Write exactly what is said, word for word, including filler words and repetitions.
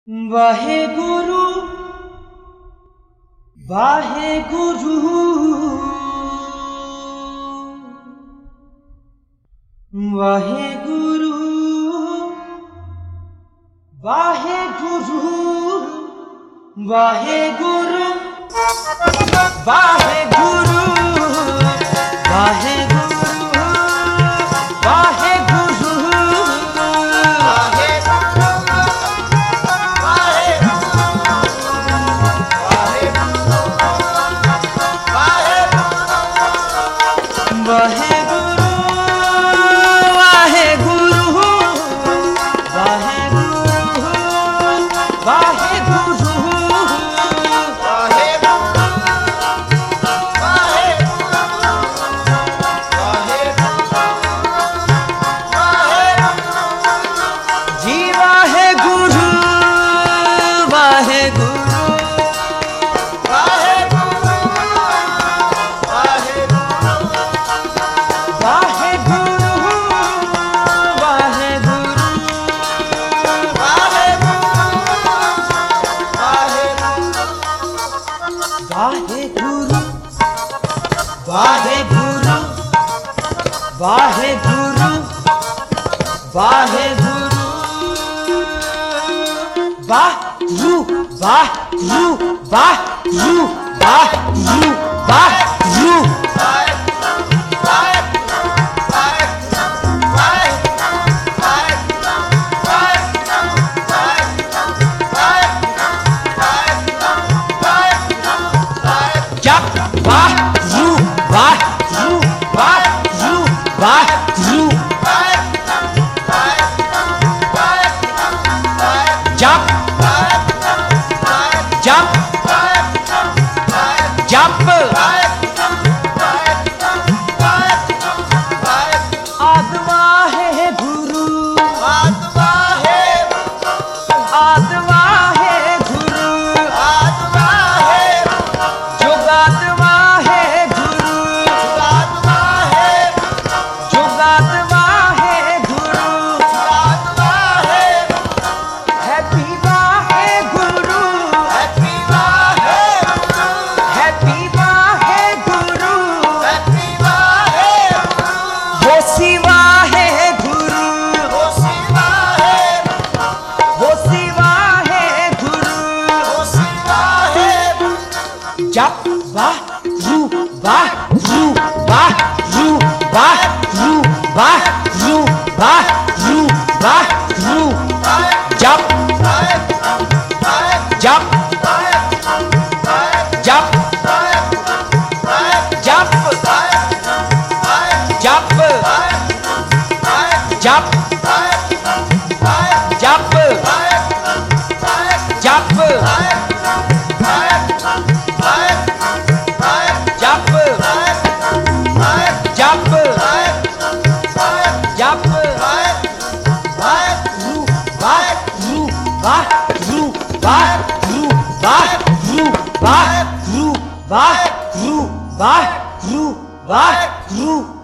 Waheguru Waheguru Waheguru Waheguru Waheguru Waheguru Waheguru Waheguru Waheguru Waheguru Waheguru Waheguru Waheguru Waheguru Waheguru Jump, jump, jump. आत्मा है गुरु, आत्मा है, आत्मा है गुरु, आत्मा है, जुगात्मा है गुरु, जुगात्मा है, जुगात्मा है गुरु, जुगात्मा है। Happy Waheguru, happy Waheguru, happy Waheguru, happy Waheguru. वो शिवा है गुरु, वो शिवा है, वो शिवा है गुरु, वो शिवा है। जप वाह रू वाह रू वाह रू वाह रू वाह रू वाह रू वाह रू जप जप जप जप जप जप जप जप जप जप वाहेगुरु वाहेगुरु वाहेगुरु वाहेगुरु वाहेगुरु वाहेगुरु वाहेगुरु वाहेगुरु वाहेगुरु